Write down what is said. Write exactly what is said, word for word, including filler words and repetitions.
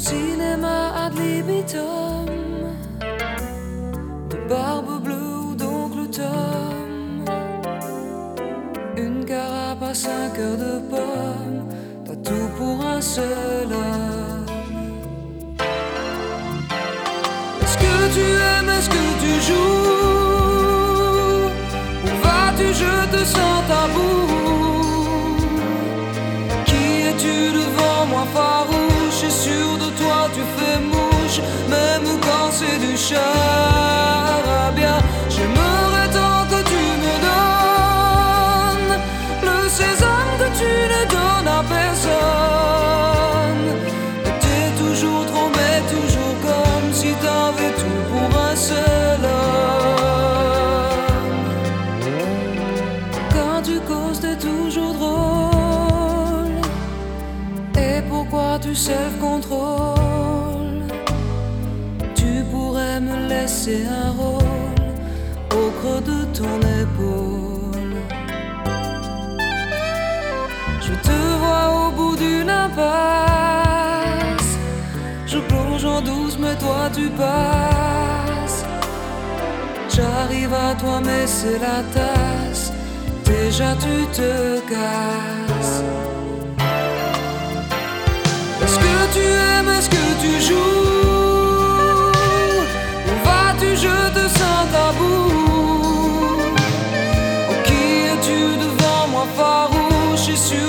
cinéma ad libitum, de barbe bleue ou d'oncle Tom, une carapace, un cœur de pomme, t'as tout pour un seul homme. Est-ce que tu aimes, est-ce que tu joues? Où vas-tu, je te sens tabou. Qui es-tu devant moi farouche? Et sûr de toi tu fais mouche, même quand c'est du charabia. J'aimerais tant que tu me donnes le sésame que tu ne donnes à personne. Mais t'es toujours trop, mais toujours comme si t'avais tout pour un seul homme. Quand tu causes t'es toujours drôle, et pourquoi tu self-contrôles? Tu pourrais me laisser un rôle au creux de ton épaule. Je te vois au bout d'une impasse, je plonge en douce mais toi tu passes. J'arrive à toi mais c'est la tasse, déjà tu te casses. Est-ce que tu aimes, est-ce que tu joues? Où vas-tu, je te sens tabou. Oh, qui es-tu devant moi farouche et sûr